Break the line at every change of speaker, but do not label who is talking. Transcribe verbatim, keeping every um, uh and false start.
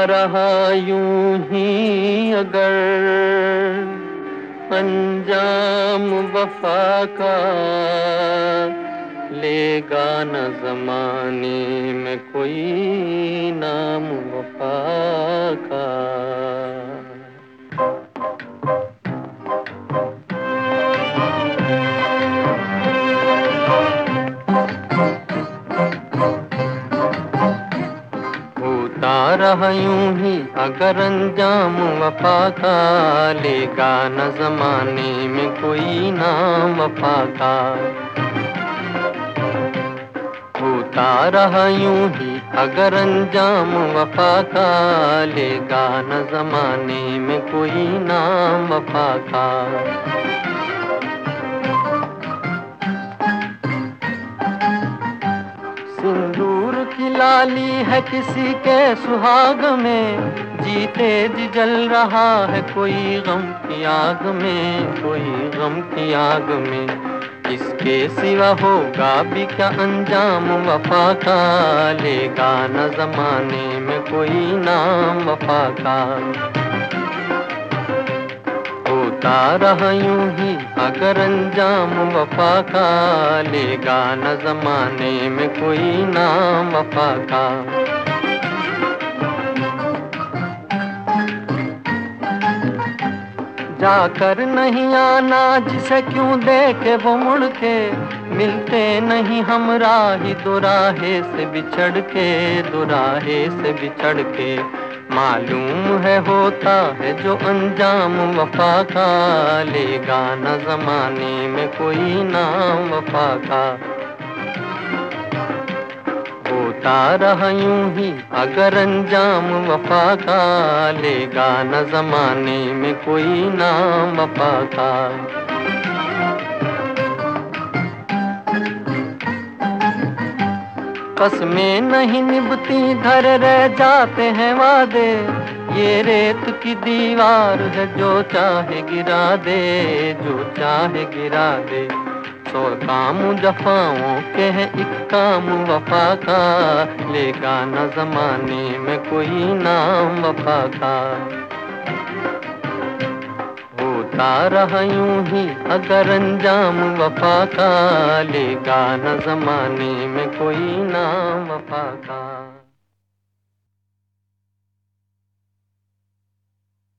रहा यूं ही अगर अंजाम वफा का, लेगा न ज़माने में कोई नाम वफा का। होता रहा यूं ही अगर अंजाम वफा का, लेगा न ज़माने में कोई नाम वफा का। होता रहा यूं ही अगर अंजाम वफा का, लेगा न ज़माने में कोई नाम वफा का। सिंदूर की लाली है किसी के सुहाग में, जीते जी जल रहा है कोई गम की आग में, कोई गम की आग में। इसके सिवा होगा भी क्या अंजाम वफा का, लेगा न ज़माने में कोई नाम वफा का। होता रहा यूं ही अगर अंजाम वफा का, लेगा न ज़माने में कोई नाम वफा का। जाकर नहीं आना जिसे क्यों देखे वो मुड़ के, मिलते नहीं हम राही दुराहे से बिछड़ के, दुराहे से बिछड़ के। मालूम है होता है जो अंजाम वफा का, लेगा न ज़माने में कोई नाम वफा का। होता रहा यूं ही अगर अंजाम वफा का, लेगा न ज़माने में कोई नाम वफा का। कसमें नहीं निभती धरे रह जाते हैं वादे, ये रेत की दीवार है जो चाहे गिरा दे, जो चाहे गिरा दे। सौ काम जफाओं के हैं एक काम वफा का, लेगा न ज़माने में कोई नाम वफा का। होता रहा यूं ही अगर अंजाम वफा का, लेगा न ज़माने में कोई नाम वफा का।